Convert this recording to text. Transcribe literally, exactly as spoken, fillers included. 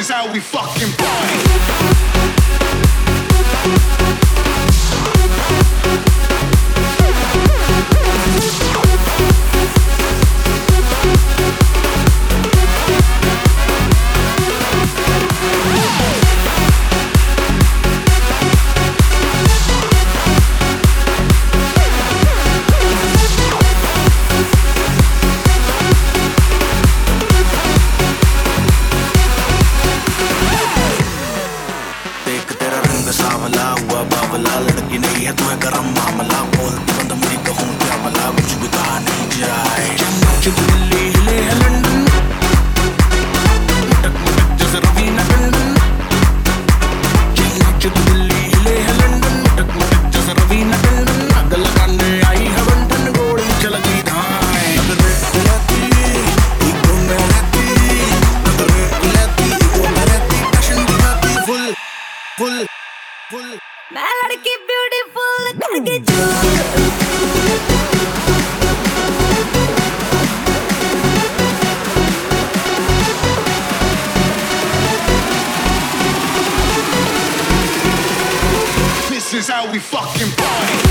is how we fucking party. सावला हुआ बावला लड़की नहीं है तुम्हें गरम मामला बोलती बंद मुझे कहूँ क्या भला कुछ भी कहा नहीं जाए जब दिल्ली हिले है लंदन मुटक मुटक जैसे रवीना टंडन जब दिल्ली हिले है लंदन मुटक मुटक जैसे रवीना टंडन अग लगाने आई है बंधन गोली चल गई धाए अगर रहती इको में रहती अगर रहती इको में रहती पैशन दिखाती फुल फुल मैं लड़की ब्यूटीफुल करके जो This is how we fucking party.